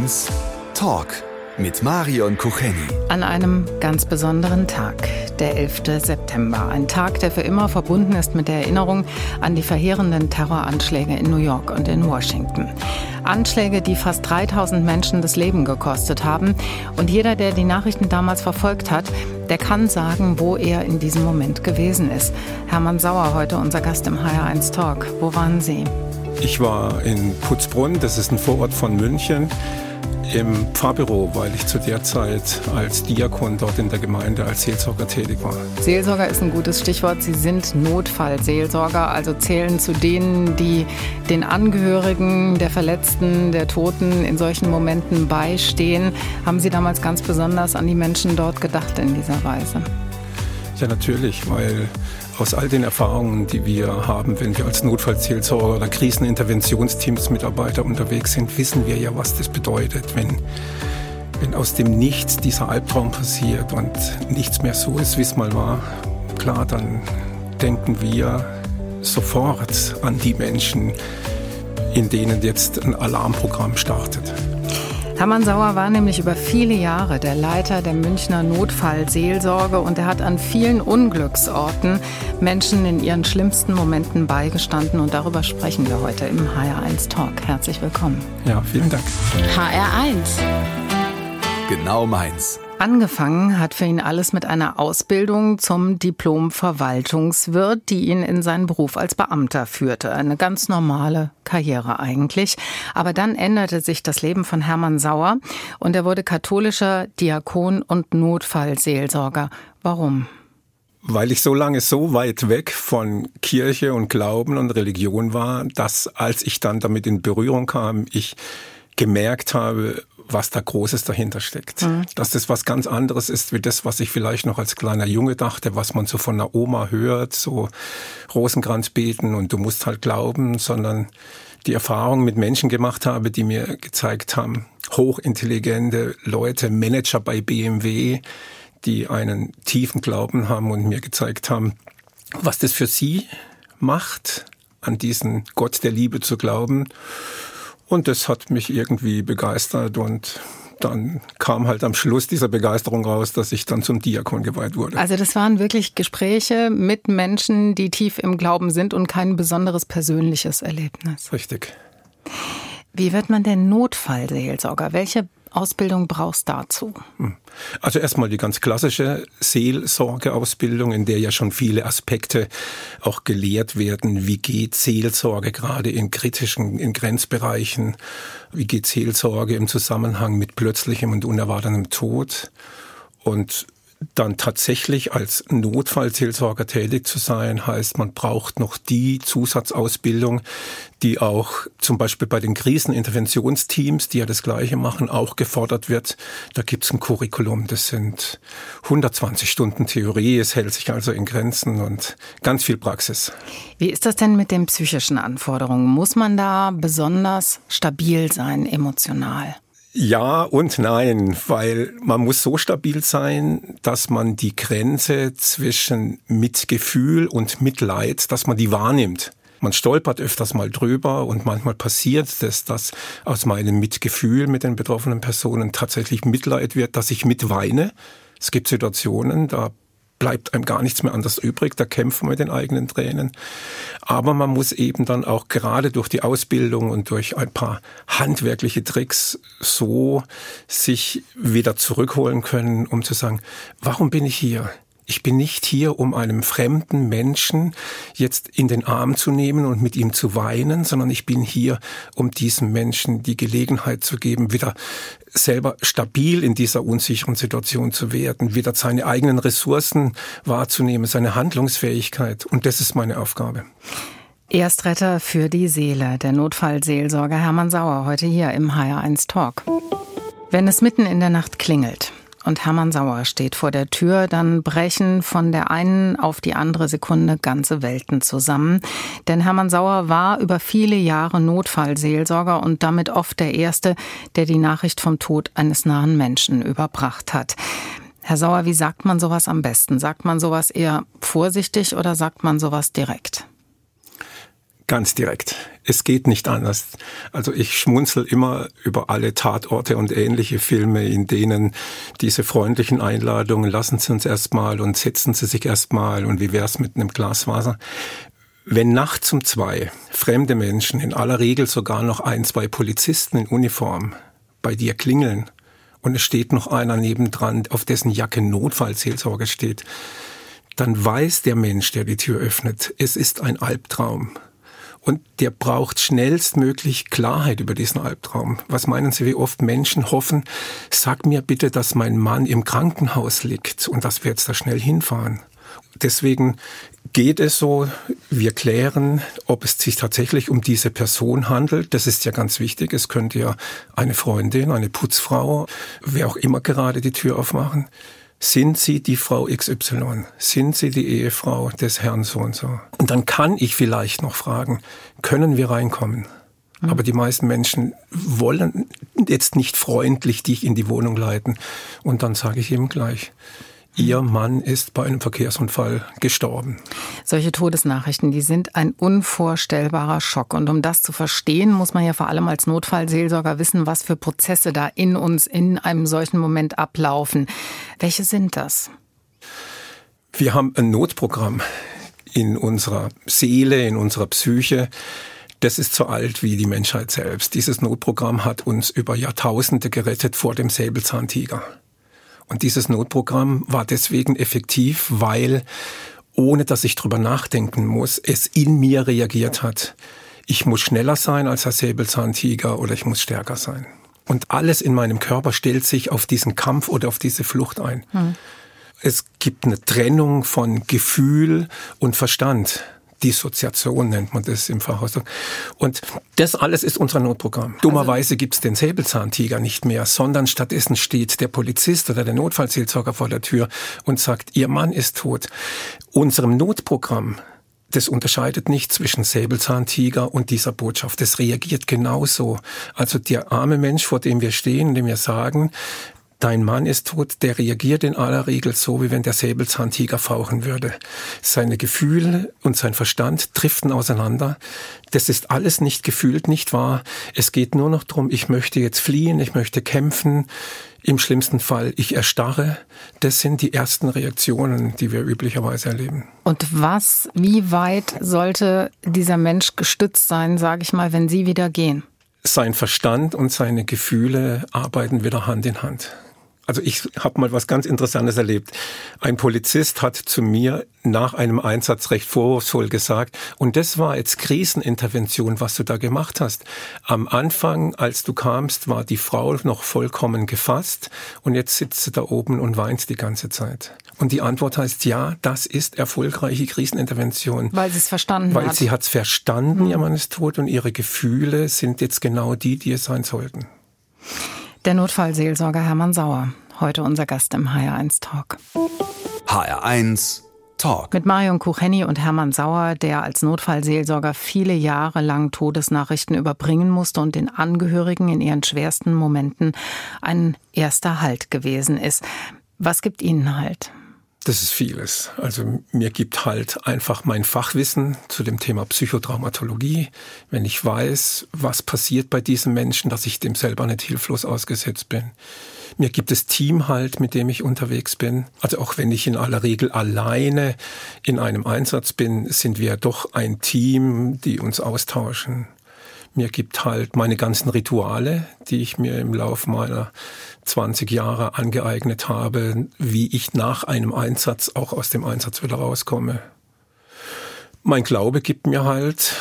1 Talk mit Marion Kucheni. An einem ganz besonderen Tag, der 11. September. Ein Tag, der für immer verbunden ist mit der Erinnerung an die verheerenden Terroranschläge in New York und in Washington. Anschläge, die fast 3000 Menschen das Leben gekostet haben. Und jeder, der die Nachrichten damals verfolgt hat, der kann sagen, wo er in diesem Moment gewesen ist. Hermann Sauer, heute unser Gast im HR1 Talk. Wo waren Sie? Ich war in Putzbrunn, das ist ein Vorort von München, im Pfarrbüro, weil ich zu der Zeit als Diakon dort in der Gemeinde als Seelsorger tätig war. Seelsorger ist ein gutes Stichwort. Sie sind Notfallseelsorger, also zählen zu denen, die den Angehörigen der Verletzten, der Toten in solchen Momenten beistehen. Haben Sie damals ganz besonders an die Menschen dort gedacht in dieser Weise? Ja, natürlich, weil aus all den Erfahrungen, die wir haben, wenn wir als Notfallseelsorger oder Kriseninterventionsteams-Mitarbeiter unterwegs sind, wissen wir ja, was das bedeutet, wenn aus dem Nichts dieser Albtraum passiert und nichts mehr so ist, wie es mal war. Klar, dann denken wir sofort an die Menschen, in denen jetzt ein Alarmprogramm startet. Hermann Sauer war nämlich über viele Jahre der Leiter der Münchner Notfallseelsorge und er hat an vielen Unglücksorten Menschen in ihren schlimmsten Momenten beigestanden und darüber sprechen wir heute im HR1 Talk. Herzlich willkommen. Ja, vielen Dank. HR1. Genau meins. Angefangen hat für ihn alles mit einer Ausbildung zum Diplom-Verwaltungswirt, die ihn in seinen Beruf als Beamter führte. Eine ganz normale Karriere eigentlich. Aber dann änderte sich das Leben von Hermann Sauer und er wurde katholischer Diakon und Notfallseelsorger. Warum? Weil ich so lange so weit weg von Kirche und Glauben und Religion war, dass als ich dann damit in Berührung kam, ich gemerkt habe, was da Großes dahinter steckt. Dass das was ganz anderes ist, wie das, was ich vielleicht noch als kleiner Junge dachte, was man so von der Oma hört, so Rosenkranz beten und du musst halt glauben, sondern die Erfahrung mit Menschen gemacht habe, die mir gezeigt haben, hochintelligente Leute, Manager bei BMW, die einen tiefen Glauben haben und mir gezeigt haben, was das für sie macht, an diesen Gott der Liebe zu glauben. Und das hat mich irgendwie begeistert und dann kam halt am Schluss dieser Begeisterung raus, dass ich dann zum Diakon geweiht wurde. Also das waren wirklich Gespräche mit Menschen, die tief im Glauben sind und kein besonderes persönliches Erlebnis. Richtig. Wie wird man denn Notfallseelsorger? Welche Ausbildung brauchst du dazu? Also erstmal die ganz klassische Seelsorgeausbildung, in der ja schon viele Aspekte auch gelehrt werden. Wie geht Seelsorge gerade in kritischen, in Grenzbereichen? Wie geht Seelsorge im Zusammenhang mit plötzlichem und unerwartetem Tod? Und dann tatsächlich als Notfallseelsorger tätig zu sein, heißt, man braucht noch die Zusatzausbildung, die auch zum Beispiel bei den Kriseninterventionsteams, die ja das Gleiche machen, auch gefordert wird. Da gibt's ein Curriculum, das sind 120 Stunden Theorie, es hält sich also in Grenzen und ganz viel Praxis. Wie ist das denn mit den psychischen Anforderungen? Muss man da besonders stabil sein, emotional? Ja und nein, weil man muss so stabil sein, dass man die Grenze zwischen Mitgefühl und Mitleid, dass man die wahrnimmt. Man stolpert öfters mal drüber und manchmal passiert es, dass aus meinem Mitgefühl mit den betroffenen Personen tatsächlich Mitleid wird, dass ich mitweine. Es gibt Situationen, da bleibt einem gar nichts mehr anderes übrig, da kämpfen wir mit den eigenen Tränen. Aber man muss eben dann auch gerade durch die Ausbildung und durch ein paar handwerkliche Tricks so sich wieder zurückholen können, um zu sagen, warum bin ich hier? Ich bin nicht hier, um einem fremden Menschen jetzt in den Arm zu nehmen und mit ihm zu weinen, sondern ich bin hier, um diesem Menschen die Gelegenheit zu geben, wieder selber stabil in dieser unsicheren Situation zu werden, wieder seine eigenen Ressourcen wahrzunehmen, seine Handlungsfähigkeit. Und das ist meine Aufgabe. Erstretter für die Seele, der Notfallseelsorger Hermann Sauer, heute hier im HR1 Talk. Wenn es mitten in der Nacht klingelt und Hermann Sauer steht vor der Tür, dann brechen von der einen auf die andere Sekunde ganze Welten zusammen. Denn Hermann Sauer war über viele Jahre Notfallseelsorger und damit oft der Erste, der die Nachricht vom Tod eines nahen Menschen überbracht hat. Herr Sauer, wie sagt man sowas am besten? Sagt man sowas eher vorsichtig oder sagt man sowas direkt? Ganz direkt. Es geht nicht anders. Also ich schmunzel immer über alle Tatorte und ähnliche Filme, in denen diese freundlichen Einladungen, lassen Sie uns erstmal und setzen Sie sich erstmal und wie wär's mit einem Glas Wasser. Wenn nachts um 2 fremde Menschen, in aller Regel sogar noch 1, 2 Polizisten in Uniform, bei dir klingeln und es steht noch einer nebendran, auf dessen Jacke Notfallseelsorge steht, dann weiß der Mensch, der die Tür öffnet, es ist ein Albtraum. Und der braucht schnellstmöglich Klarheit über diesen Albtraum. Was meinen Sie, wie oft Menschen hoffen, sag mir bitte, dass mein Mann im Krankenhaus liegt und dass wir jetzt da schnell hinfahren. Deswegen geht es so, wir klären, ob es sich tatsächlich um diese Person handelt. Das ist ja ganz wichtig. Es könnte ja eine Freundin, eine Putzfrau, wer auch immer gerade die Tür aufmachen. Sind Sie die Frau XY? Sind Sie die Ehefrau des Herrn so und so? Und dann kann ich vielleicht noch fragen, können wir reinkommen? Aber die meisten Menschen wollen jetzt nicht freundlich dich in die Wohnung leiten. Und dann sage ich eben gleich, Ihr Mann ist bei einem Verkehrsunfall gestorben. Solche Todesnachrichten, die sind ein unvorstellbarer Schock. Und um das zu verstehen, muss man ja vor allem als Notfallseelsorger wissen, was für Prozesse da in uns in einem solchen Moment ablaufen. Welche sind das? Wir haben ein Notprogramm in unserer Seele, in unserer Psyche. Das ist so alt wie die Menschheit selbst. Dieses Notprogramm hat uns über Jahrtausende gerettet vor dem Säbelzahntiger. Und dieses Notprogramm war deswegen effektiv, weil, ohne dass ich drüber nachdenken muss, es in mir reagiert hat. Ich muss schneller sein als der Säbelzahntiger oder ich muss stärker sein. Und alles in meinem Körper stellt sich auf diesen Kampf oder auf diese Flucht ein. Es gibt eine Trennung von Gefühl und Verstand. Dissoziation nennt man das im Fachausdruck. Und das alles ist unser Notprogramm. Dummerweise gibt's den Säbelzahntiger nicht mehr, sondern stattdessen steht der Polizist oder der Notfallseelsorger vor der Tür und sagt, Ihr Mann ist tot. Unserem Notprogramm, das unterscheidet nicht zwischen Säbelzahntiger und dieser Botschaft. Das reagiert genauso. Also der arme Mensch, vor dem wir stehen, dem wir sagen, dein Mann ist tot, der reagiert in aller Regel so, wie wenn der Säbelzahntiger fauchen würde. Seine Gefühle und sein Verstand driften auseinander. Das ist alles nicht gefühlt, nicht wahr. Es geht nur noch darum, ich möchte jetzt fliehen, ich möchte kämpfen. Im schlimmsten Fall, ich erstarre. Das sind die ersten Reaktionen, die wir üblicherweise erleben. Und wie weit sollte dieser Mensch gestützt sein, sage ich mal, wenn Sie wieder gehen? Sein Verstand und seine Gefühle arbeiten wieder Hand in Hand. Also ich habe mal was ganz Interessantes erlebt. Ein Polizist hat zu mir nach einem Einsatz recht vorwurfsvoll gesagt, und das war jetzt Krisenintervention, was du da gemacht hast. Am Anfang, als du kamst, war die Frau noch vollkommen gefasst und jetzt sitzt sie da oben und weint die ganze Zeit. Und die Antwort heißt, ja, das ist erfolgreiche Krisenintervention. Weil sie es verstanden hat. Weil sie hat es verstanden, ihr Mann ist tot und ihre Gefühle sind jetzt genau die es sein sollten. Der Notfallseelsorger Hermann Sauer, heute unser Gast im HR1 Talk. HR1 Talk. Mit Marion Kucheni und Hermann Sauer, der als Notfallseelsorger viele Jahre lang Todesnachrichten überbringen musste und den Angehörigen in ihren schwersten Momenten ein erster Halt gewesen ist. Was gibt Ihnen Halt? Das ist vieles. Also mir gibt halt einfach mein Fachwissen zu dem Thema Psychotraumatologie. Wenn ich weiß, was passiert bei diesem Menschen, dass ich dem selber nicht hilflos ausgesetzt bin. Mir gibt es Team halt, mit dem ich unterwegs bin. Also auch wenn ich in aller Regel alleine in einem Einsatz bin, sind wir doch ein Team, die uns austauschen. Mir gibt halt meine ganzen Rituale, die ich mir im Laufe meiner 20 Jahre angeeignet habe, wie ich nach einem Einsatz auch aus dem Einsatz wieder rauskomme. Mein Glaube gibt mir halt,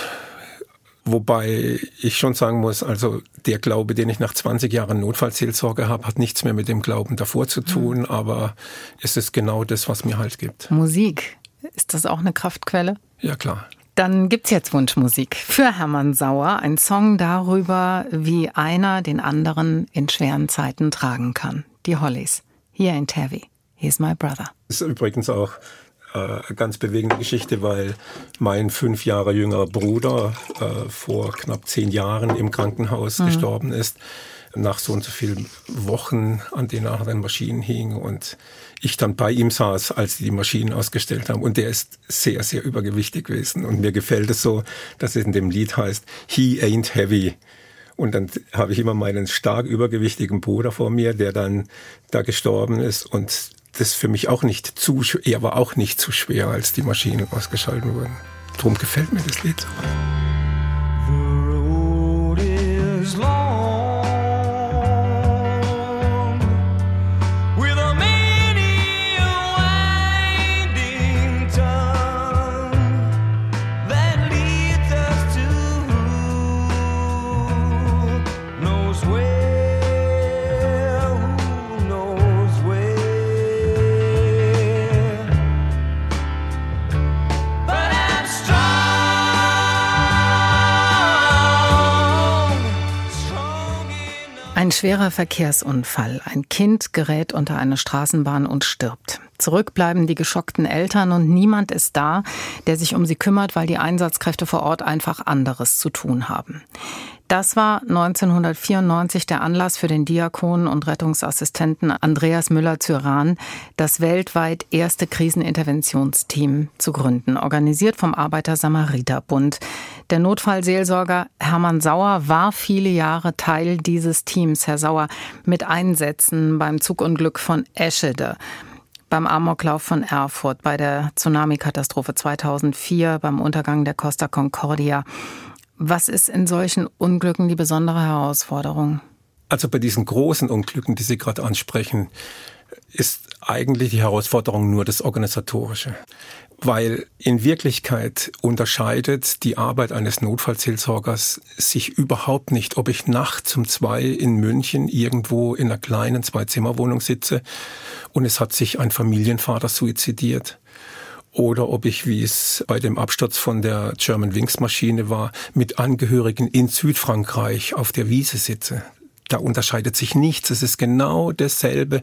wobei ich schon sagen muss, also der Glaube, den ich nach 20 Jahren Notfallseelsorge habe, hat nichts mehr mit dem Glauben davor zu tun, aber es ist genau das, was mir Halt gibt. Musik, ist das auch eine Kraftquelle? Ja, klar. Dann gibt's jetzt Wunschmusik für Hermann Sauer. Ein Song darüber, wie einer den anderen in schweren Zeiten tragen kann. Die Hollies, hier in Tervi. He's my brother. Das ist übrigens auch eine ganz bewegende Geschichte, weil mein 5 Jahre jüngerer Bruder vor knapp 10 Jahren im Krankenhaus gestorben ist. nach so und so vielen Wochen, an denen er an den Maschinen hing und ich dann bei ihm saß, als die Maschinen ausgestellt haben. Und der ist sehr, sehr übergewichtig gewesen. Und mir gefällt es so, dass es in dem Lied heißt, He ain't heavy. Und dann habe ich immer meinen stark übergewichtigen Bruder vor mir, der dann da gestorben ist. Und das für mich auch nicht zu schwer, er war auch nicht zu schwer, als die Maschinen ausgeschaltet wurden. Darum gefällt mir das Lied so. The road is long with a many winding tongue that leads us to who knows where, who knows where. But I'm strong enough. Ein schwerer Verkehrsunfall. Ein Kind gerät unter eine Straßenbahn und stirbt. Zurück bleiben die geschockten Eltern und niemand ist da, der sich um sie kümmert, weil die Einsatzkräfte vor Ort einfach anderes zu tun haben. Das war 1994 der Anlass für den Diakon und Rettungsassistenten Andreas Müller-Cyran, das weltweit erste Kriseninterventionsteam zu gründen, organisiert vom Arbeiter-Samariter-Bund. Der Notfallseelsorger Hermann Sauer war viele Jahre Teil dieses Teams. Herr Sauer, mit Einsätzen beim Zugunglück von Eschede, beim Amoklauf von Erfurt, bei der Tsunami-Katastrophe 2004, beim Untergang der Costa Concordia. Was ist in solchen Unglücken die besondere Herausforderung? Also bei diesen großen Unglücken, die Sie gerade ansprechen, ist eigentlich die Herausforderung nur das Organisatorische. Weil in Wirklichkeit unterscheidet die Arbeit eines Notfallseelsorgers sich überhaupt nicht, ob ich nachts um 2 in München irgendwo in einer kleinen 2-Zimmer-Wohnung sitze und es hat sich ein Familienvater suizidiert. Oder ob ich, wie es bei dem Absturz von der Germanwings-Maschine war, mit Angehörigen in Südfrankreich auf der Wiese sitze. Da unterscheidet sich nichts. Es ist genau dasselbe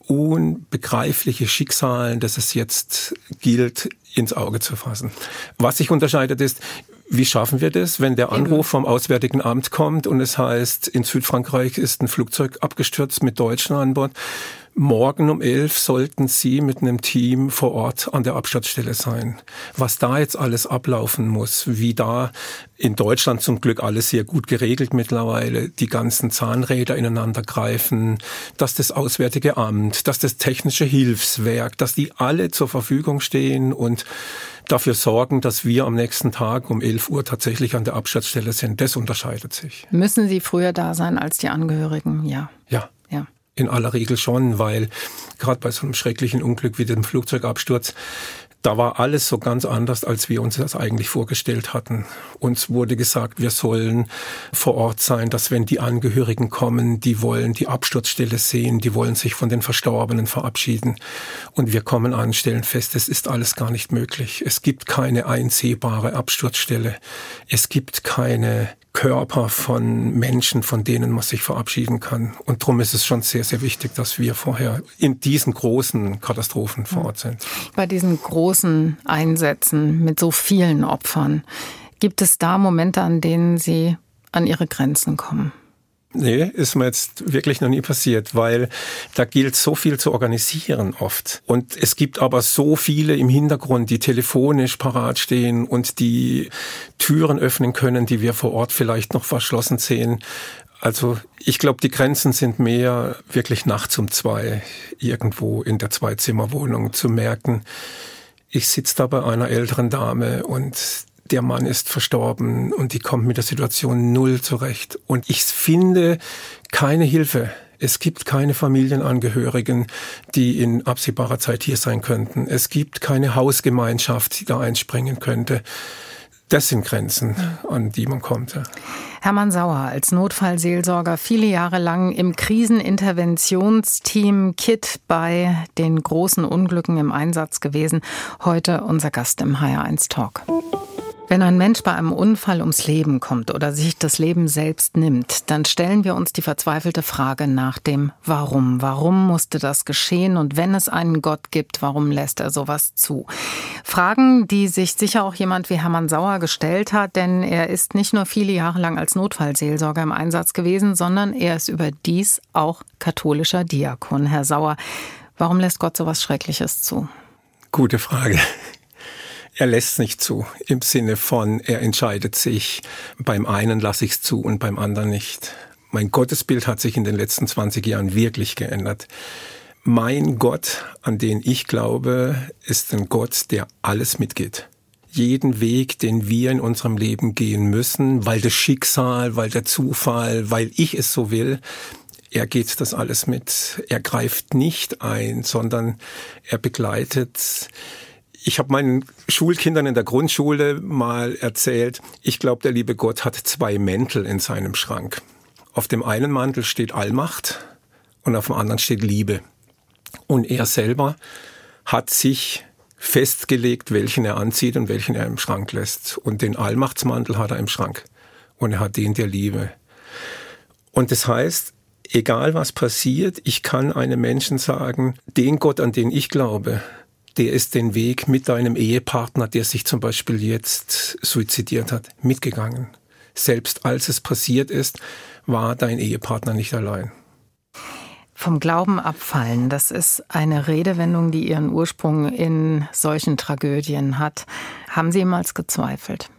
unbegreifliche Schicksal, das es jetzt gilt, ins Auge zu fassen. Was sich unterscheidet ist, wie schaffen wir das, wenn der Anruf vom Auswärtigen Amt kommt und es heißt, in Südfrankreich ist ein Flugzeug abgestürzt mit Deutschen an Bord. Morgen um 11 sollten Sie mit einem Team vor Ort an der Absturzstelle sein. Was da jetzt alles ablaufen muss, wie da in Deutschland zum Glück alles sehr gut geregelt mittlerweile, die ganzen Zahnräder ineinander greifen, dass das Auswärtige Amt, dass das Technische Hilfswerk, dass die alle zur Verfügung stehen und dafür sorgen, dass wir am nächsten Tag um 11 Uhr tatsächlich an der Absturzstelle sind. Das unterscheidet sich. Müssen Sie früher da sein als die Angehörigen? Ja. Ja. Ja. In aller Regel schon, weil gerade bei so einem schrecklichen Unglück wie dem Flugzeugabsturz, da war alles so ganz anders, als wir uns das eigentlich vorgestellt hatten. Uns wurde gesagt, wir sollen vor Ort sein, dass wenn die Angehörigen kommen, die wollen die Absturzstelle sehen, die wollen sich von den Verstorbenen verabschieden. Und wir kommen an, stellen fest, es ist alles gar nicht möglich. Es gibt keine einsehbare Absturzstelle. Es gibt keine Körper von Menschen, von denen man sich verabschieden kann. Und darum ist es schon sehr, sehr wichtig, dass wir vorher in diesen großen Katastrophen vor Ort sind. Bei diesen großen Einsätzen mit so vielen Opfern, gibt es da Momente, an denen Sie an Ihre Grenzen kommen? Nee, ist mir jetzt wirklich noch nie passiert, weil da gilt so viel zu organisieren oft. Und es gibt aber so viele im Hintergrund, die telefonisch parat stehen und die Türen öffnen können, die wir vor Ort vielleicht noch verschlossen sehen. Also ich glaube, die Grenzen sind mehr wirklich nachts um 2 irgendwo in der 2-Zimmer-Wohnung zu merken. Ich sitze da bei einer älteren Dame und der Mann ist verstorben und die kommt mit der Situation null zurecht. Und ich finde keine Hilfe. Es gibt keine Familienangehörigen, die in absehbarer Zeit hier sein könnten. Es gibt keine Hausgemeinschaft, die da einspringen könnte. Das sind Grenzen, an die man kommt. Ja. Hermann Sauer als Notfallseelsorger viele Jahre lang im Kriseninterventionsteam KIT bei den großen Unglücken im Einsatz gewesen. Heute unser Gast im HR1 Talk. Wenn ein Mensch bei einem Unfall ums Leben kommt oder sich das Leben selbst nimmt, dann stellen wir uns die verzweifelte Frage nach dem Warum. Warum musste das geschehen? Und wenn es einen Gott gibt, warum lässt er sowas zu? Fragen, die sich sicher auch jemand wie Hermann Sauer gestellt hat, denn er ist nicht nur viele Jahre lang als Notfallseelsorger im Einsatz gewesen, sondern er ist überdies auch katholischer Diakon. Herr Sauer, warum lässt Gott sowas Schreckliches zu? Gute Frage. Er lässt es nicht zu, im Sinne von, er entscheidet sich, beim einen lasse ich es zu und beim anderen nicht. Mein Gottesbild hat sich in den letzten 20 Jahren wirklich geändert. Mein Gott, an den ich glaube, ist ein Gott, der alles mitgeht. Jeden Weg, den wir in unserem Leben gehen müssen, weil das Schicksal, weil der Zufall, weil ich es so will, er geht das alles mit. Er greift nicht ein, sondern er begleitet. Ich habe meinen Schulkindern in der Grundschule mal erzählt, ich glaube, der liebe Gott hat 2 Mäntel in seinem Schrank. Auf dem einen Mantel steht Allmacht und auf dem anderen steht Liebe. Und er selber hat sich festgelegt, welchen er anzieht und welchen er im Schrank lässt. Und den Allmachtsmantel hat er im Schrank und er hat den der Liebe. Und das heißt, egal was passiert, ich kann einem Menschen sagen, den Gott, an den ich glaube, der ist den Weg mit deinem Ehepartner, der sich zum Beispiel jetzt suizidiert hat, mitgegangen. Selbst als es passiert ist, war dein Ehepartner nicht allein. Vom Glauben abfallen, das ist eine Redewendung, die ihren Ursprung in solchen Tragödien hat. Haben Sie jemals gezweifelt?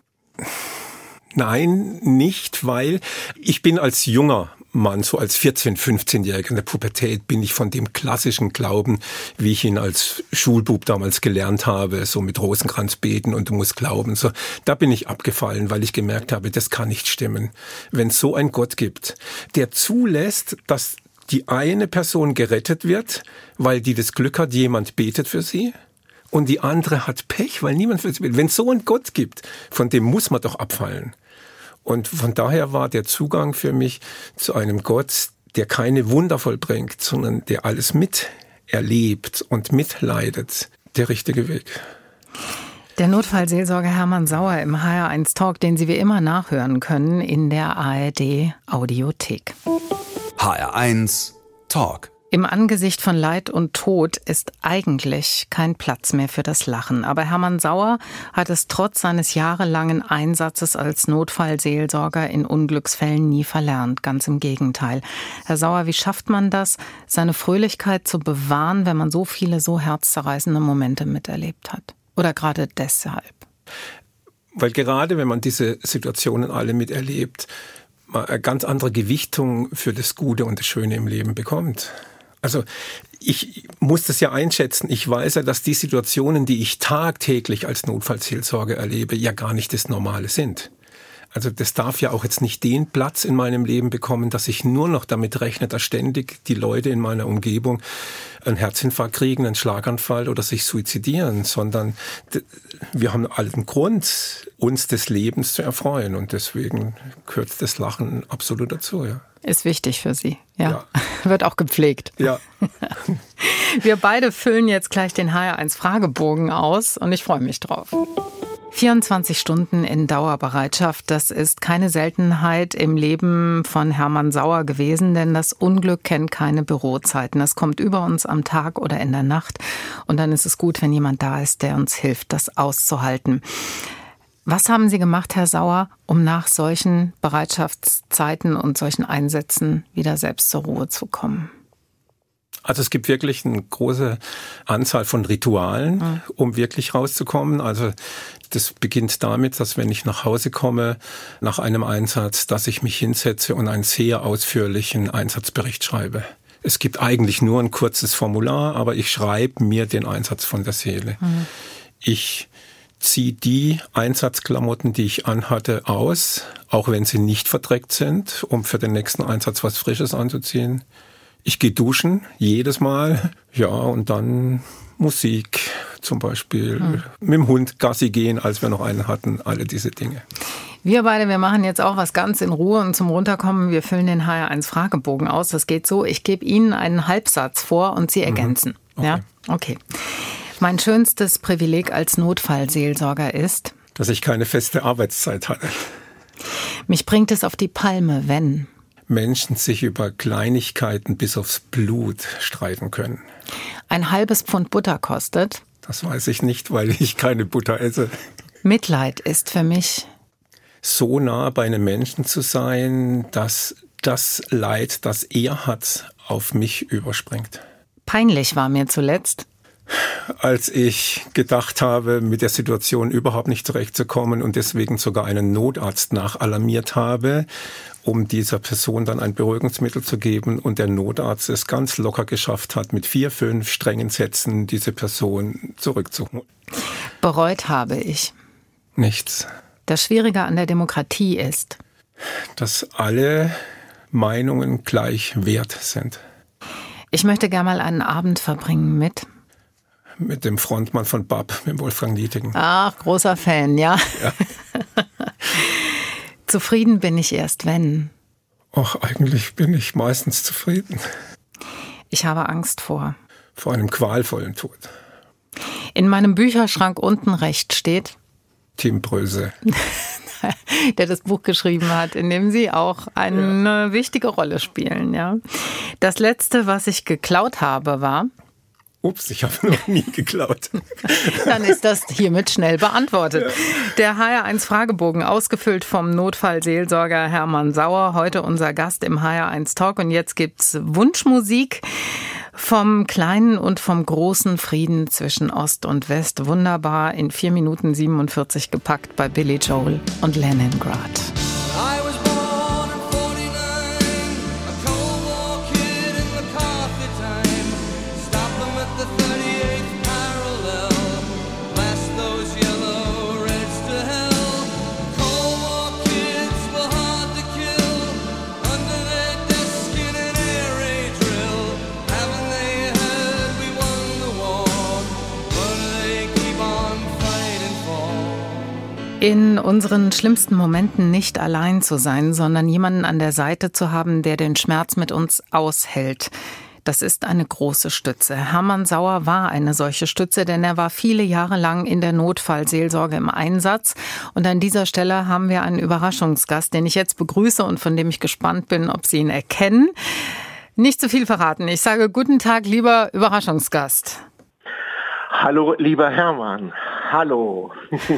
Nein, nicht, weil ich bin als junger Mann, so als 14-, 15-Jähriger in der Pubertät, bin ich von dem klassischen Glauben, wie ich ihn als Schulbub damals gelernt habe, so mit Rosenkranz beten und du musst glauben, so, da bin ich abgefallen, weil ich gemerkt habe, das kann nicht stimmen. Wenn es so einen Gott gibt, der zulässt, dass die eine Person gerettet wird, weil die das Glück hat, jemand betet für sie, und die andere hat Pech, weil niemand für sie betet. Wenn es so einen Gott gibt, von dem muss man doch abfallen. Und von daher war der Zugang für mich zu einem Gott, der keine Wunder vollbringt, sondern der alles miterlebt und mitleidet, der richtige Weg. Der Notfallseelsorger Hermann Sauer im HR1 Talk, den Sie wie immer nachhören können in der ARD Audiothek. HR1 Talk. Im Angesicht von Leid und Tod ist eigentlich kein Platz mehr für das Lachen. Aber Hermann Sauer hat es trotz seines jahrelangen Einsatzes als Notfallseelsorger in Unglücksfällen nie verlernt. Ganz im Gegenteil. Herr Sauer, wie schafft man das, seine Fröhlichkeit zu bewahren, wenn man so viele so herzzerreißende Momente miterlebt hat? Oder gerade deshalb? Weil gerade wenn man diese Situationen alle miterlebt, man eine ganz andere Gewichtung für das Gute und das Schöne im Leben bekommt. Also ich muss das ja einschätzen. Ich weiß ja, dass die Situationen, die ich tagtäglich als Notfallseelsorger erlebe, ja gar nicht das Normale sind. Also das darf ja auch jetzt nicht den Platz in meinem Leben bekommen, dass ich nur noch damit rechne, dass ständig die Leute in meiner Umgebung einen Herzinfarkt kriegen, einen Schlaganfall oder sich suizidieren, sondern wir haben allen Grund, uns des Lebens zu erfreuen, und deswegen gehört das Lachen absolut dazu, ja. Ist wichtig für Sie, ja. Wird auch gepflegt. Ja. Wir beide füllen jetzt gleich den HR1 Fragebogen aus und ich freue mich drauf. 24 Stunden in Dauerbereitschaft, das ist keine Seltenheit im Leben von Hermann Sauer gewesen, denn das Unglück kennt keine Bürozeiten. Es kommt über uns am Tag oder in der Nacht und dann ist es gut, wenn jemand da ist, der uns hilft, das auszuhalten. Was haben Sie gemacht, Herr Sauer, um nach solchen Bereitschaftszeiten und solchen Einsätzen wieder selbst zur Ruhe zu kommen? Also es gibt wirklich eine große Anzahl von Ritualen, um wirklich rauszukommen. Also das beginnt damit, dass wenn ich nach Hause komme nach einem Einsatz, dass ich mich hinsetze und einen sehr ausführlichen Einsatzbericht schreibe. Es gibt eigentlich nur ein kurzes Formular, aber ich schreibe mir den Einsatz von der Seele. Ich ziehe die Einsatzklamotten, die ich anhatte, aus, auch wenn sie nicht verdreckt sind, um für den nächsten Einsatz was Frisches anzuziehen. Ich gehe duschen, jedes Mal, ja, und dann Musik, zum Beispiel mit dem Hund Gassi gehen, als wir noch einen hatten, alle diese Dinge. Wir beide, wir machen jetzt auch was ganz in Ruhe und zum Runterkommen, wir füllen den HR1 Fragebogen aus. Das geht so, ich gebe Ihnen einen Halbsatz vor und Sie ergänzen. Okay. Ja? Okay. Mein schönstes Privileg als Notfallseelsorger ist? dass ich keine feste Arbeitszeit hatte. Mich bringt es auf die Palme, wenn Menschen sich über Kleinigkeiten bis aufs Blut streiten können. ein halbes Pfund Butter kostet. Das weiß ich nicht, weil ich keine Butter esse. Mitleid ist für mich So nah bei einem Menschen zu sein, dass das Leid, das er hat, auf mich überspringt. peinlich war mir zuletzt. Als ich gedacht habe, mit der Situation überhaupt nicht zurechtzukommen und deswegen sogar einen Notarzt nachalarmiert habe, um dieser Person dann ein Beruhigungsmittel zu geben und der Notarzt es ganz locker geschafft hat, mit 4, 5 strengen Sätzen diese Person zurückzuholen. Bereut habe ich. Nichts. Das Schwierige an der Demokratie ist, Dass alle Meinungen gleich wert sind. ich möchte gerne mal einen Abend verbringen Mit dem Frontmann von BAP, mit Wolfgang Dietegen. Ach, großer Fan, ja. Zufrieden bin ich erst, wenn. Ach, eigentlich bin ich meistens zufrieden. Ich habe Angst vor. Vor einem qualvollen Tod. In meinem Bücherschrank unten rechts steht, Tim Pröse. der das Buch geschrieben hat, in dem Sie auch eine wichtige Rolle spielen. Ja. Das Letzte, was ich geklaut habe, war, Ups, ich habe noch nie geklaut. dann ist das hiermit schnell beantwortet. Der HR1-Fragebogen, ausgefüllt vom Notfallseelsorger Hermann Sauer, heute unser Gast im HR1 Talk. Und jetzt gibt's Wunschmusik vom kleinen und vom großen Frieden zwischen Ost und West. Wunderbar in 4 Minuten 47 gepackt bei Billy Joel und Leningrad. I was born in 49, a Cold War kid in the coffee time. Stop them at the 38th parallel, blast those yellow reds to hell. Cold War kids were hard to kill, under their desk in an air raid drill. Haven't they heard we won the war? What do they keep on fighting for? In unseren schlimmsten Momenten nicht allein zu sein, sondern jemanden an der Seite zu haben, der den Schmerz mit uns aushält. Das ist eine große Stütze. Hermann Sauer war eine solche Stütze, denn er war viele Jahre lang in der Notfallseelsorge im Einsatz. Und an dieser Stelle haben wir einen Überraschungsgast, den ich jetzt begrüße und von dem ich gespannt bin, ob Sie ihn erkennen. Nicht zu viel verraten. Ich sage guten Tag, lieber Überraschungsgast. Hallo, lieber Hermann. Hallo.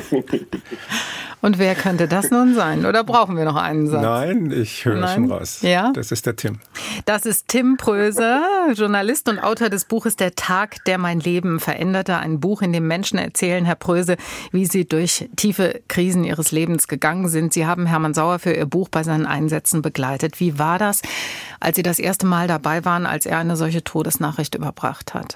Und wer könnte das nun sein? Oder brauchen wir noch einen Satz? Nein, ich höre Nein? schon was. Ja? Das ist der Tim. Das ist Tim Pröse, Journalist und Autor des Buches Der Tag, der mein Leben veränderte. Ein Buch, in dem Menschen erzählen, Herr Pröse, wie sie durch tiefe Krisen ihres Lebens gegangen sind. Sie haben Hermann Sauer für Ihr Buch bei seinen Einsätzen begleitet. Wie war das, als Sie das erste Mal dabei waren, als er eine solche Todesnachricht überbracht hat?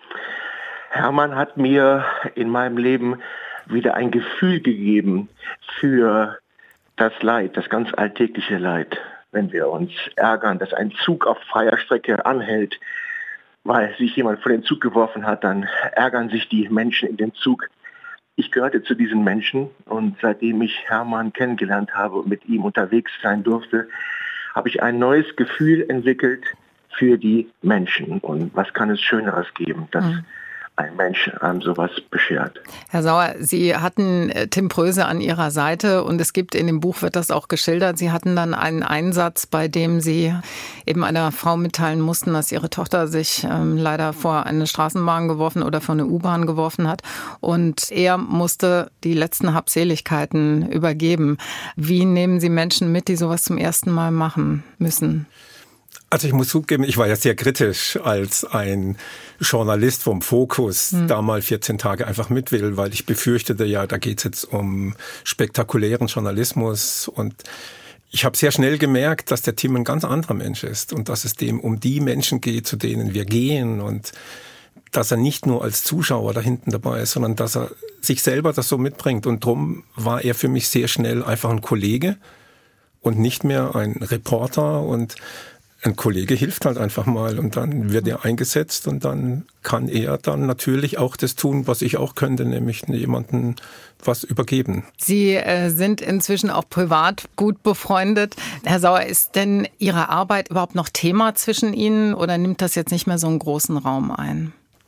Hermann hat mir in meinem Leben wieder ein Gefühl gegeben für das Leid, das ganz alltägliche Leid. Wenn wir uns ärgern, dass ein Zug auf freier Strecke anhält, weil sich jemand vor den Zug geworfen hat, dann ärgern sich die Menschen in dem Zug. Ich gehörte zu diesen Menschen und seitdem ich Hermann kennengelernt habe und mit ihm unterwegs sein durfte, habe ich ein neues Gefühl entwickelt für die Menschen. Und was kann es Schöneres geben, dass ein Mensch einem sowas beschert. Herr Sauer, Sie hatten Tim Pröse an Ihrer Seite und es gibt in dem Buch, wird das auch geschildert, Sie hatten dann einen Einsatz, bei dem Sie eben einer Frau mitteilen mussten, dass ihre Tochter sich leider vor eine Straßenbahn geworfen oder vor eine U-Bahn geworfen hat und er musste die letzten Habseligkeiten übergeben. Wie nehmen Sie Menschen mit, die sowas zum ersten Mal machen müssen? Also ich muss zugeben, ich war ja sehr kritisch, als ein Journalist vom Fokus da mal 14 Tage einfach mit will, weil ich befürchtete ja, da geht es jetzt um spektakulären Journalismus und ich habe sehr schnell gemerkt, dass der Tim ein ganz anderer Mensch ist und dass es dem um die Menschen geht, zu denen wir gehen und dass er nicht nur als Zuschauer da hinten dabei ist, sondern dass er sich selber das so mitbringt und drum war er für mich sehr schnell einfach ein Kollege und nicht mehr ein Reporter und ein Kollege hilft halt einfach mal und dann wird er eingesetzt und dann kann er dann natürlich auch das tun, was ich auch könnte, nämlich jemandem was übergeben. Sie sind inzwischen auch privat gut befreundet. Herr Sauer, ist denn Ihre Arbeit überhaupt noch Thema zwischen Ihnen oder nimmt das jetzt nicht mehr so einen großen Raum ein?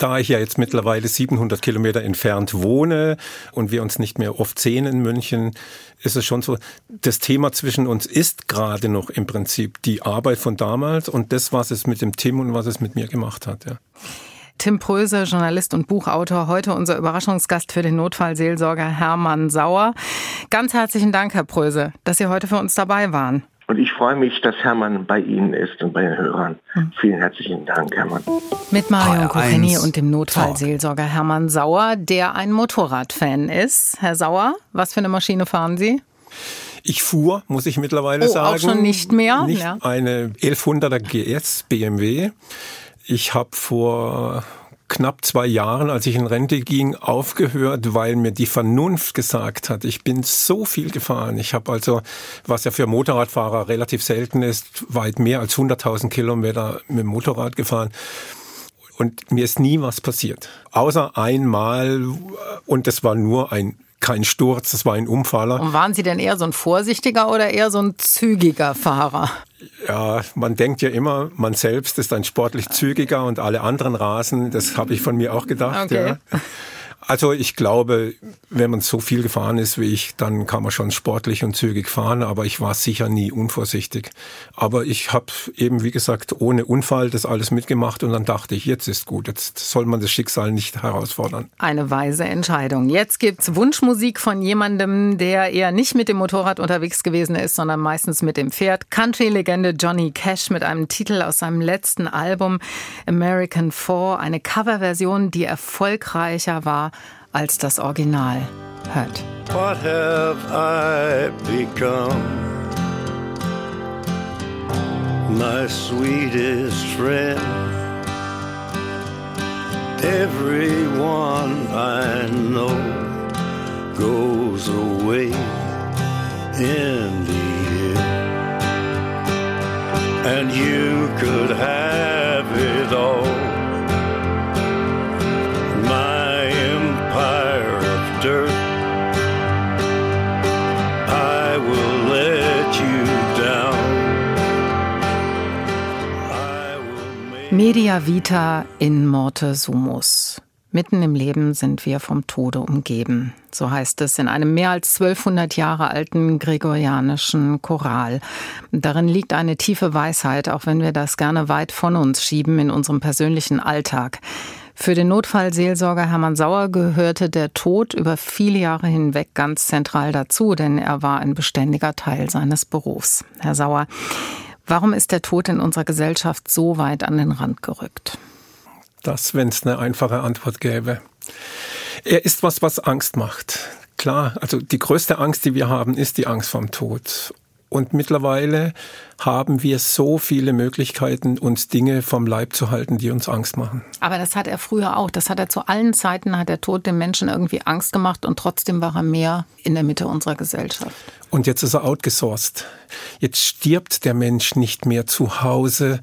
da ich ja jetzt mittlerweile 700 Kilometer entfernt wohne und wir uns nicht mehr oft sehen in München, ist es schon so, das Thema zwischen uns ist gerade noch im Prinzip die Arbeit von damals und das, was es mit dem Tim und was es mit mir gemacht hat. Ja. Tim Pröse, Journalist und Buchautor, heute unser Überraschungsgast für den Notfallseelsorger Hermann Sauer. Ganz herzlichen Dank, Herr Pröse, dass Sie heute für uns dabei waren. Und ich freue mich, dass Hermann bei Ihnen ist und bei den Hörern. Vielen herzlichen Dank, Hermann. Mit Marion HR1 Kucheni und dem Notfallseelsorger Hermann Sauer, der ein Motorradfan ist. Herr Sauer, was für eine Maschine fahren Sie? Ich fuhr, muss ich mittlerweile sagen. Auch schon nicht mehr? Nicht Ja. eine 1100er GS BMW. Ich habe vor knapp 2 Jahren, als ich in Rente ging, aufgehört, weil mir die Vernunft gesagt hat, ich bin so viel gefahren. Ich habe also, was ja für Motorradfahrer relativ selten ist, weit mehr als 100.000 Kilometer mit dem Motorrad gefahren. Und mir ist nie was passiert. Außer einmal, und das war nur kein Sturz, das war ein Umfaller. Und waren Sie denn eher so ein vorsichtiger oder eher so ein zügiger Fahrer? Ja, man denkt ja immer, man selbst ist ein sportlich zügiger und alle anderen rasen. Das habe ich von mir auch gedacht. Okay. Ja. Also ich glaube, wenn man so viel gefahren ist wie ich, dann kann man schon sportlich und zügig fahren, aber ich war sicher nie unvorsichtig. Aber ich habe eben, wie gesagt, ohne Unfall das alles mitgemacht und dann dachte ich, jetzt ist gut, jetzt soll man das Schicksal nicht herausfordern. Eine weise Entscheidung. Jetzt gibt's Wunschmusik von jemandem, der eher nicht mit dem Motorrad unterwegs gewesen ist, sondern meistens mit dem Pferd. Country-Legende Johnny Cash mit einem Titel aus seinem letzten Album American 4, eine Coverversion, die erfolgreicher war als das Original. Hört. What have I become? My sweetest friend. Everyone I know goes away in the end. And you could have it all. My empire of dirt. I will let you down. I will make Media vita in morte sumus. Mitten im Leben sind wir vom Tode umgeben. So heißt es in einem mehr als 1200 Jahre alten gregorianischen Choral. Darin liegt eine tiefe Weisheit, auch wenn wir das gerne weit von uns schieben in unserem persönlichen Alltag. Für den Notfallseelsorger Hermann Sauer gehörte der Tod über viele Jahre hinweg ganz zentral dazu, denn er war ein beständiger Teil seines Berufs. Herr Sauer, warum ist der Tod in unserer Gesellschaft so weit an den Rand gerückt? Das, wenn es eine einfache Antwort gäbe. Er ist was Angst macht. Klar, also die größte Angst, die wir haben, ist die Angst vorm Tod. Und mittlerweile haben wir so viele Möglichkeiten, uns Dinge vom Leib zu halten, die uns Angst machen. Aber das hat er früher auch. Das hat er zu allen Zeiten, hat der Tod den Menschen irgendwie Angst gemacht und trotzdem war er mehr in der Mitte unserer Gesellschaft. Und jetzt ist er outgesourced. Jetzt stirbt der Mensch nicht mehr zu Hause,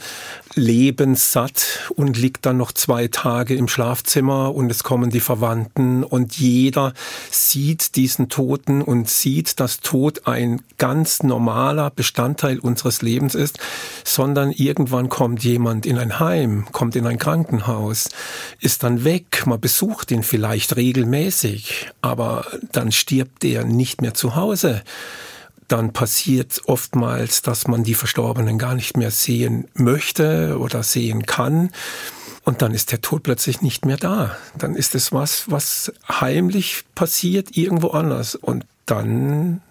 lebenssatt und liegt dann noch 2 Tage im Schlafzimmer und es kommen die Verwandten und jeder sieht diesen Toten und sieht, dass Tod ein ganz normaler Bestandteil unseres Lebens ist, sondern irgendwann kommt jemand in ein Heim, kommt in ein Krankenhaus, ist dann weg, man besucht ihn vielleicht regelmäßig, aber dann stirbt der nicht mehr zu Hause. Dann passiert oftmals, dass man die Verstorbenen gar nicht mehr sehen möchte oder sehen kann. Und dann ist der Tod plötzlich nicht mehr da. Dann ist es was heimlich passiert irgendwo anders. Und dann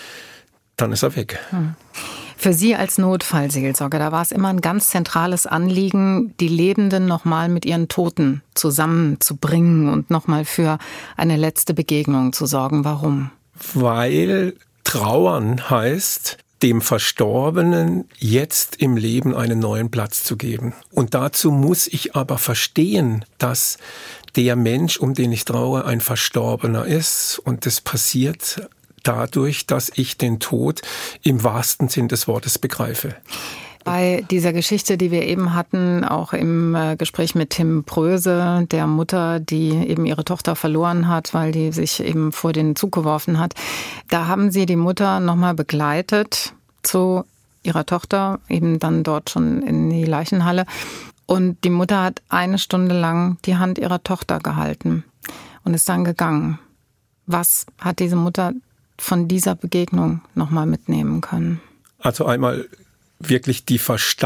ist er weg. Für Sie als Notfallseelsorger, da war es immer ein ganz zentrales Anliegen, die Lebenden nochmal mit ihren Toten zusammenzubringen und nochmal für eine letzte Begegnung zu sorgen. Warum? Weil Trauern heißt, dem Verstorbenen jetzt im Leben einen neuen Platz zu geben. Und dazu muss ich aber verstehen, dass der Mensch, um den ich traue, ein Verstorbener ist. Und das passiert dadurch, dass ich den Tod im wahrsten Sinn des Wortes begreife. Bei dieser Geschichte, die wir eben hatten, auch im Gespräch mit Tim Pröse, der Mutter, die eben ihre Tochter verloren hat, weil die sich eben vor den Zug geworfen hat, da haben Sie die Mutter nochmal begleitet zu ihrer Tochter, eben dann dort schon in die Leichenhalle. Und die Mutter hat 1 Stunde lang die Hand ihrer Tochter gehalten und ist dann gegangen. Was hat diese Mutter von dieser Begegnung nochmal mitnehmen können? Also einmal wirklich die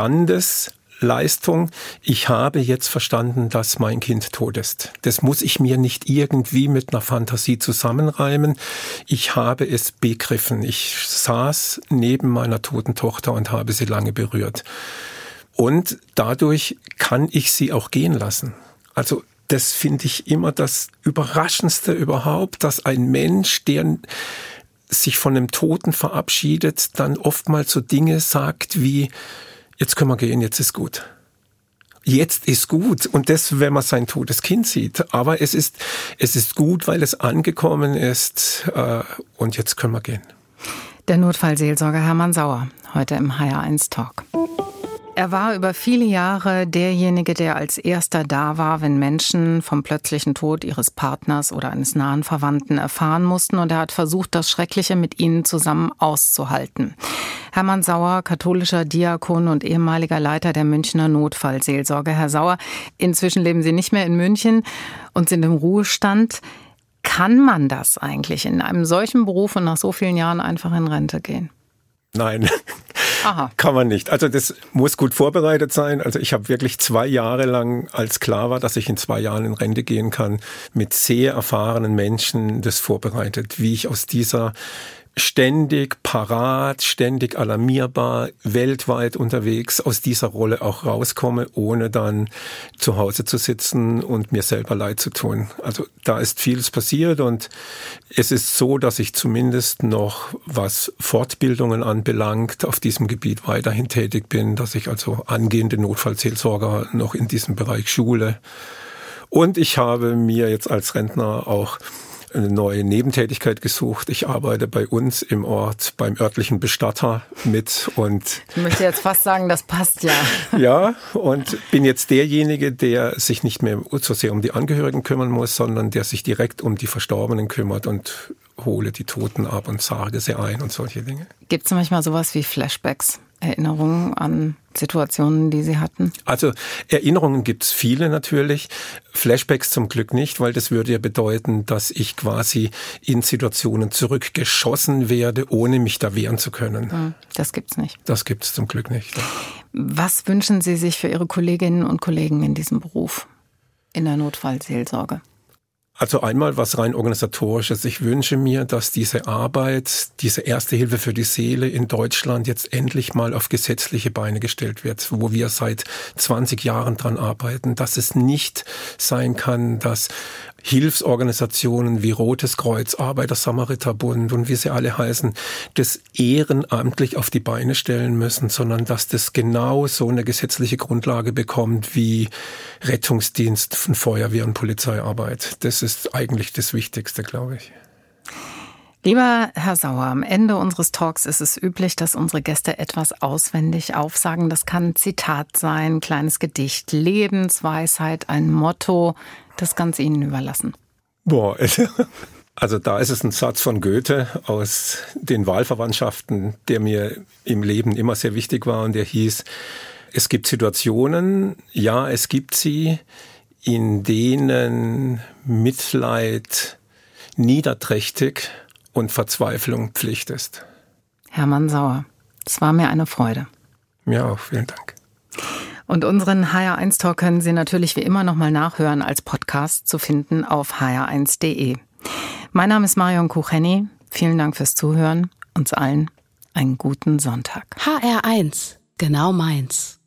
Verstandesleistung. Ich habe jetzt verstanden, dass mein Kind tot ist. Das muss ich mir nicht irgendwie mit einer Fantasie zusammenreimen. Ich habe es begriffen. Ich saß neben meiner toten Tochter und habe sie lange berührt. Und dadurch kann ich sie auch gehen lassen. Also das finde ich immer das Überraschendste überhaupt, dass ein Mensch, der sich von einem Toten verabschiedet, dann oftmals so Dinge sagt wie, jetzt können wir gehen, jetzt ist gut. Jetzt ist gut. Und das, wenn man sein totes Kind sieht. Aber es ist gut, weil es angekommen ist. Und jetzt können wir gehen. Der Notfallseelsorger Hermann Sauer, heute im HR1 Talk. Er war über viele Jahre derjenige, der als erster da war, wenn Menschen vom plötzlichen Tod ihres Partners oder eines nahen Verwandten erfahren mussten. Und er hat versucht, das Schreckliche mit ihnen zusammen auszuhalten. Hermann Sauer, katholischer Diakon und ehemaliger Leiter der Münchner Notfallseelsorge. Herr Sauer, inzwischen leben Sie nicht mehr in München und sind im Ruhestand. Kann man das eigentlich in einem solchen Beruf und nach so vielen Jahren einfach in Rente gehen? Nein, Aha. Kann man nicht. Also das muss gut vorbereitet sein. Also ich habe wirklich 2 Jahre lang, als klar war, dass ich in 2 Jahren in Rente gehen kann, mit sehr erfahrenen Menschen das vorbereitet, wie ich aus dieser ständig parat, ständig alarmierbar, weltweit unterwegs aus dieser Rolle auch rauskomme, ohne dann zu Hause zu sitzen und mir selber leid zu tun. Also da ist vieles passiert und es ist so, dass ich zumindest noch, was Fortbildungen anbelangt, auf diesem Gebiet weiterhin tätig bin, dass ich also angehende Notfallseelsorger noch in diesem Bereich schule. Und ich habe mir jetzt als Rentner auch eine neue Nebentätigkeit gesucht. Ich arbeite bei uns im Ort beim örtlichen Bestatter mit und ich möchte jetzt fast sagen, das passt ja. Ja, und bin jetzt derjenige, der sich nicht mehr so sehr um die Angehörigen kümmern muss, sondern der sich direkt um die Verstorbenen kümmert und hole die Toten ab und sarge sie ein und solche Dinge. Gibt es manchmal sowas wie Flashbacks, Erinnerungen an Situationen, die Sie hatten? Also Erinnerungen gibt es viele natürlich, Flashbacks zum Glück nicht, weil das würde ja bedeuten, dass ich quasi in Situationen zurückgeschossen werde, ohne mich da wehren zu können. Das gibt's nicht. Das gibt's zum Glück nicht. Was wünschen Sie sich für Ihre Kolleginnen und Kollegen in diesem Beruf, in der Notfallseelsorge? Also einmal was rein organisatorisches. Ich wünsche mir, dass diese Arbeit, diese Erste Hilfe für die Seele in Deutschland jetzt endlich mal auf gesetzliche Beine gestellt wird, wo wir seit 20 Jahren dran arbeiten, dass es nicht sein kann, dass Hilfsorganisationen wie Rotes Kreuz, Arbeiter-Samariter-Bund und wie sie alle heißen, das ehrenamtlich auf die Beine stellen müssen, sondern dass das genau so eine gesetzliche Grundlage bekommt wie Rettungsdienst von Feuerwehr und Polizeiarbeit. Das ist eigentlich das Wichtigste, glaube ich. Lieber Herr Sauer, am Ende unseres Talks ist es üblich, dass unsere Gäste etwas auswendig aufsagen. Das kann ein Zitat sein, ein kleines Gedicht, Lebensweisheit, ein Motto. Das ganz Ihnen überlassen. Also da ist es ein Satz von Goethe aus den Wahlverwandtschaften, der mir im Leben immer sehr wichtig war und der hieß, es gibt Situationen, ja, es gibt sie, in denen Mitleid niederträchtig und Verzweiflung Pflicht ist. Hermann Sauer, es war mir eine Freude. Mir auch, vielen Dank. Und unseren HR1 Talk können Sie natürlich wie immer nochmal nachhören, als Podcast zu finden auf hr1.de. Mein Name ist Marion Kucheni. Vielen Dank fürs Zuhören. Uns allen einen guten Sonntag. HR1, genau meins.